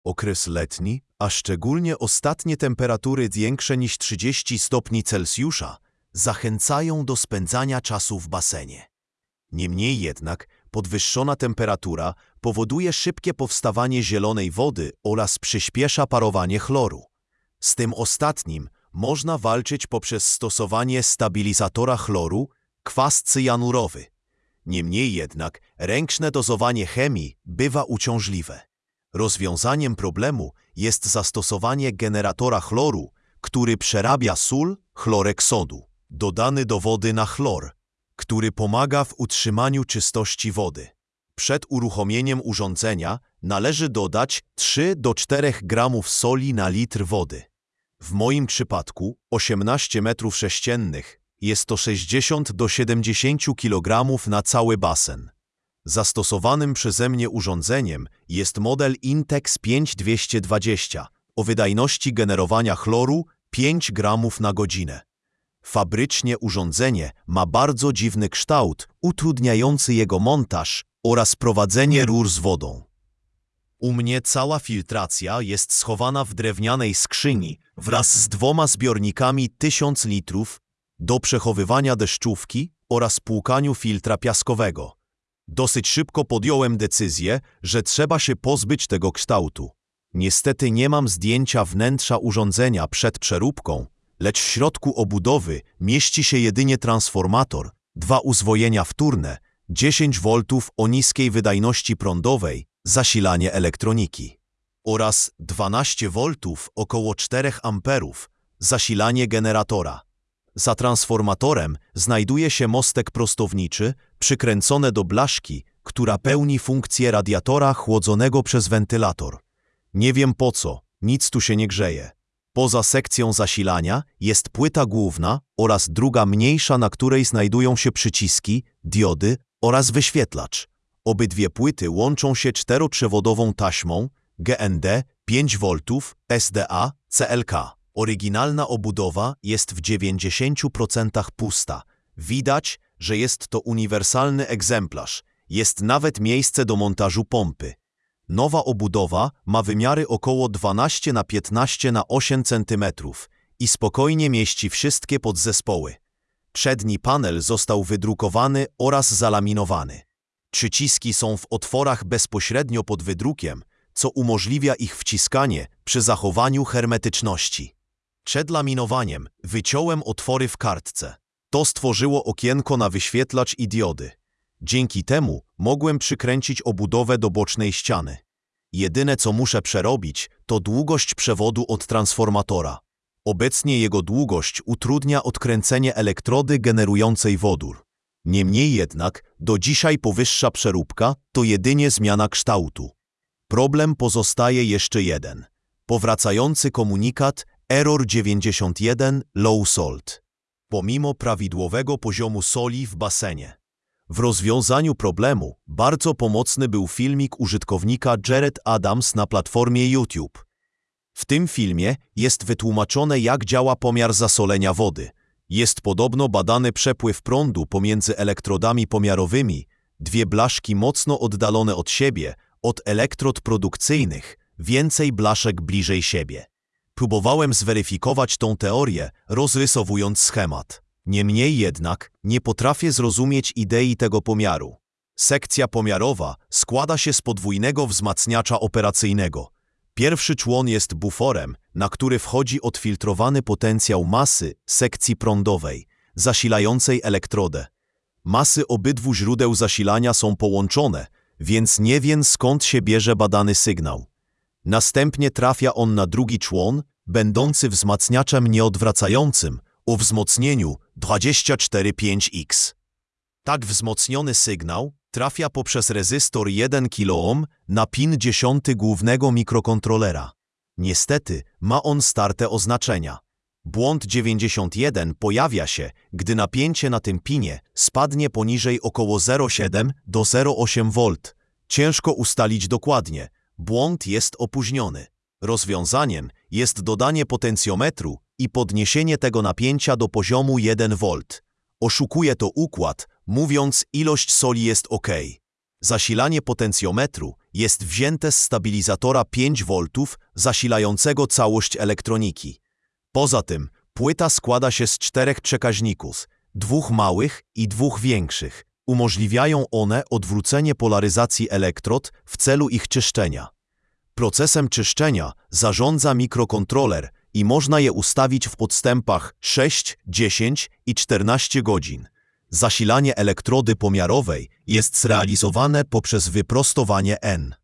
Okres letni, a szczególnie ostatnie temperatury większe niż 30 stopni Celsjusza, zachęcają do spędzania czasu w basenie. Niemniej jednak podwyższona temperatura powoduje szybkie powstawanie zielonej wody oraz przyspiesza parowanie chloru. Z tym ostatnim można walczyć poprzez stosowanie stabilizatora chloru, kwas cyjanurowy. Niemniej jednak ręczne dozowanie chemii bywa uciążliwe. Rozwiązaniem problemu jest zastosowanie generatora chloru, który przerabia sól, chlorek sodu, dodany do wody na chlor, który pomaga w utrzymaniu czystości wody. Przed uruchomieniem urządzenia należy dodać 3 do 4 gramów soli na litr wody. W moim przypadku 18 m3 jest to 60 do 70 kg na cały basen. Zastosowanym przeze mnie urządzeniem jest model Intex 5220 o wydajności generowania chloru 5 gramów na godzinę. Fabrycznie urządzenie ma bardzo dziwny kształt, utrudniający jego montaż oraz prowadzenie rur z wodą. U mnie cała filtracja jest schowana w drewnianej skrzyni wraz z 2 zbiornikami 1000 litrów do przechowywania deszczówki oraz płukaniu filtra piaskowego. Dosyć szybko podjąłem decyzję, że trzeba się pozbyć tego kształtu. Niestety nie mam zdjęcia wnętrza urządzenia przed przeróbką, lecz w środku obudowy mieści się jedynie transformator, 2 uzwojenia wtórne, 10 V o niskiej wydajności prądowej, zasilanie elektroniki oraz 12 V około 4 A, zasilanie generatora. Za transformatorem znajduje się mostek prostowniczy przykręcony do blaszki, która pełni funkcję radiatora chłodzonego przez wentylator. Nie wiem po co, nic tu się nie grzeje. Poza sekcją zasilania jest płyta główna oraz druga mniejsza, na której znajdują się przyciski, diody oraz wyświetlacz. Obydwie płyty łączą się 4-przewodową taśmą GND 5 V SDA CLK. Oryginalna obudowa jest w 90% pusta. Widać, że jest to uniwersalny egzemplarz. Jest nawet miejsce do montażu pompy. Nowa obudowa ma wymiary około 12 na 15 na 8 cm i spokojnie mieści wszystkie podzespoły. Przedni panel został wydrukowany oraz zalaminowany. Przyciski są w otworach bezpośrednio pod wydrukiem, co umożliwia ich wciskanie przy zachowaniu hermetyczności. Przed laminowaniem wyciąłem otwory w kartce. To stworzyło okienko na wyświetlacz i diody. Dzięki temu mogłem przykręcić obudowę do bocznej ściany. Jedyne co muszę przerobić, to długość przewodu od transformatora. Obecnie jego długość utrudnia odkręcenie elektrody generującej wodór. Niemniej jednak do dzisiaj powyższa przeróbka to jedynie zmiana kształtu. Problem pozostaje jeszcze jeden. Powracający komunikat Error 91 Low Salt. Pomimo prawidłowego poziomu soli w basenie. W rozwiązaniu problemu bardzo pomocny był filmik użytkownika Jared Adams na platformie YouTube. W tym filmie jest wytłumaczone, jak działa pomiar zasolenia wody. Jest podobno badany przepływ prądu pomiędzy elektrodami pomiarowymi, 2 blaszki mocno oddalone od siebie, od elektrod produkcyjnych, więcej blaszek bliżej siebie. Próbowałem zweryfikować tą teorię, rozrysowując schemat. Niemniej jednak nie potrafię zrozumieć idei tego pomiaru. Sekcja pomiarowa składa się z podwójnego wzmacniacza operacyjnego. Pierwszy człon jest buforem, na który wchodzi odfiltrowany potencjał masy sekcji prądowej, zasilającej elektrodę. Masy obydwu źródeł zasilania są połączone, więc nie wiem skąd się bierze badany sygnał. Następnie trafia on na drugi człon, będący wzmacniaczem nieodwracającym, o wzmocnieniu 24,5X. Tak wzmocniony sygnał trafia poprzez rezystor 1 kΩ na pin 10 głównego mikrokontrolera. Niestety ma on starte oznaczenia. Błąd 91 pojawia się, gdy napięcie na tym pinie spadnie poniżej około 0,7 do 0,8 V. Ciężko ustalić dokładnie. Błąd jest opóźniony. Rozwiązaniem jest dodanie potencjometru i podniesienie tego napięcia do poziomu 1 V. Oszukuje to układ, mówiąc, ilość soli jest OK. Zasilanie potencjometru jest wzięte z stabilizatora 5V zasilającego całość elektroniki. Poza tym płyta składa się z 4 przekaźników, 2 małych i 2 większych. Umożliwiają one odwrócenie polaryzacji elektrod w celu ich czyszczenia. Procesem czyszczenia zarządza mikrokontroler i można je ustawić w podstępach 6, 10 i 14 godzin. Zasilanie elektrody pomiarowej jest zrealizowane poprzez wyprostowanie N.